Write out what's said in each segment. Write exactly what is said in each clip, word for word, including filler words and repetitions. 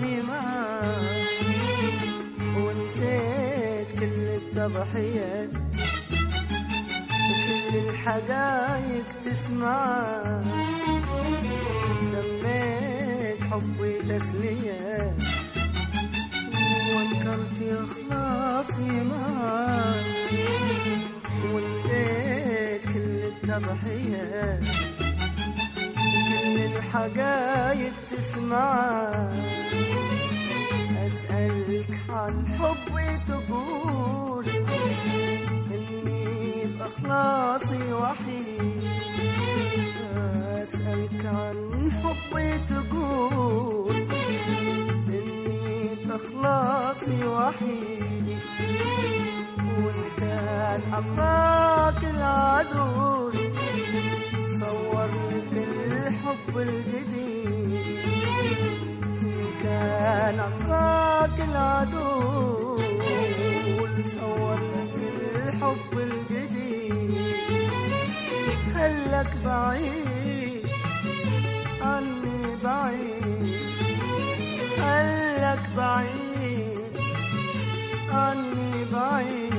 راسي معاك، ونسيت كل التضحية وكل الحقايق تسمع، سميت حبي تسلية وانكرت إخلاصي معاك، ونسيت كل التضحية كل الحقايق تسمع. أسألك عن حبي تقول إني بإخلاصي وحيد، أسألك عن حبي تقول إني بإخلاصي وحيد، وإن كان أقراك العدو صور لك الحب الجديد، إن كان أقراك العدو صور لك الحب الجديد، خلك بعيد عني بعيد، خلك بعيد عني بعيد.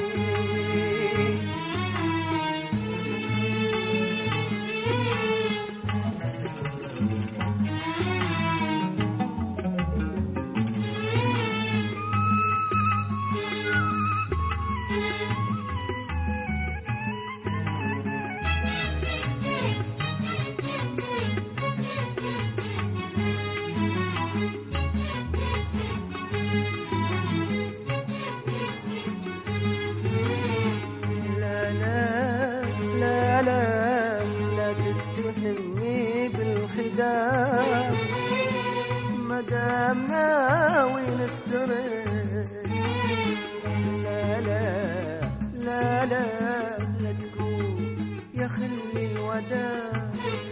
مدام ناوي نفترق، لا لا لا لا لا تقول يا خلي الوداع،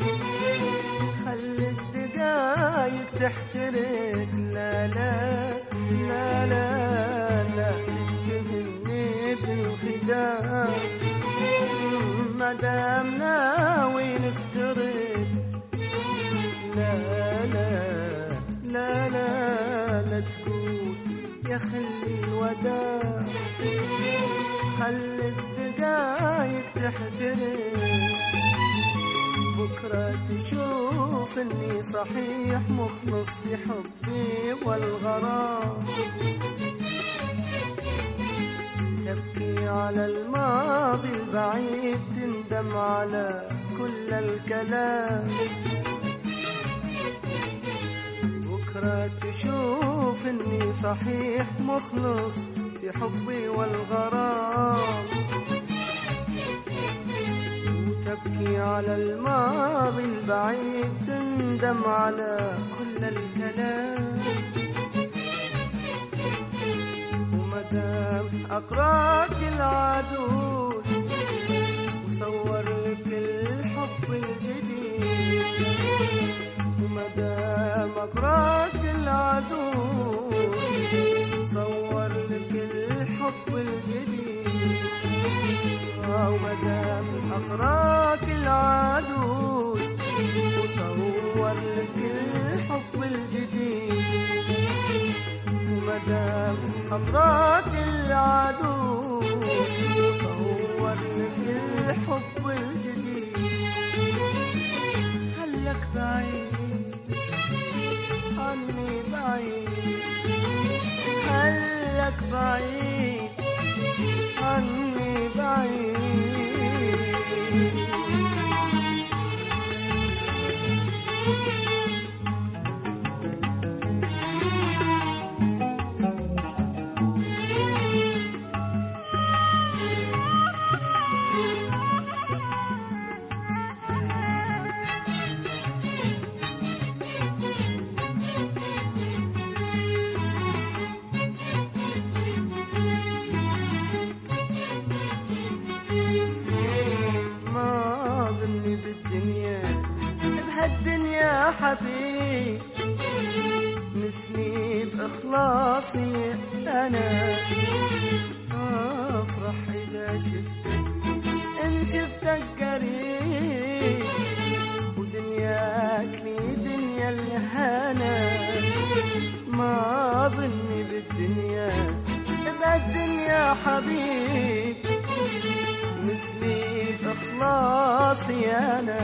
خلي الدقايق تحترق، لا لا لا لا لا تتهمني بالخداع، مدام ناوي نفترق، لا لا لا لا لا تقول يا خلي الوداع، خلي الدقايق تحترق، بكرة تشوف اني صحيح مخلص في حبي والغرام، تبكي على الماضي البعيد تندم على كل الكلام، بكرة تشوف اني صحيح مخلص في حبي والغرام، وتبكي على الماضي البعيد تندم على كل الكلام، ومدام أقراك العدود وصور لك الحب الجديد، ومدام أقراك العدود صور لك الحب الجديد، ومدام أقراك العدود وصور لك الحب الجديد، ومدام أقراك العدود وصور لك الحب الجديد، خلك بعيد عني بعيد، خلك بعيد عني بعيد. بهالدنيا حبيب مثلي بإخلاصي أنا، أفرح إذا شفتك إن شفتك قريب، ودنياك لي دنيا الهنا، ما ظني بالدنيا بالدنيا حبيب مثلي بإخلاصي أنا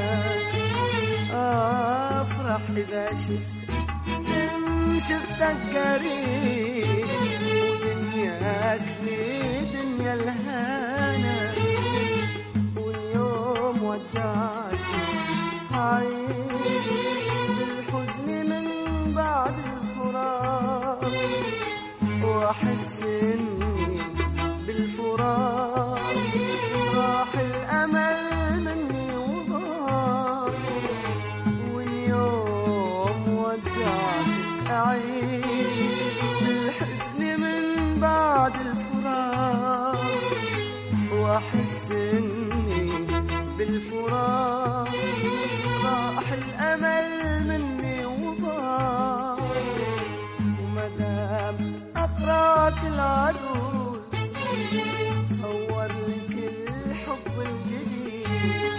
أفرح إذا شفتك إن شفتك قريب ودنياك لي دنيا الهنا واليوم ودعتي عيش بالحزن من بعد الفراق وأحس إني بالفراق راح الأمل مني وضاع واليوم ودعتك أعيش بالحزن من بعد الفراق وأحس إني بالفراق راح الأمل مني وضاع ومدام أقراك العدو صور لك الحب الجديد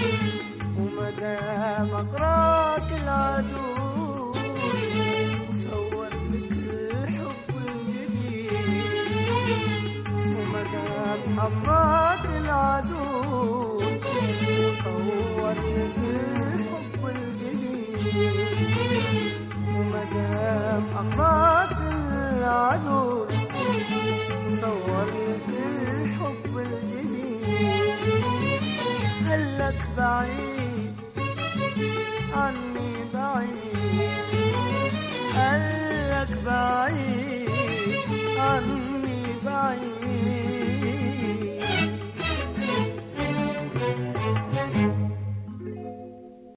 ومدام أقراك العدو صور لك الحب الجديد ومدام أقراك العدو صور لك الحب الجديد ومدام أقراك العدو صور لك الحب الجديد هلك بعيد عني بعيد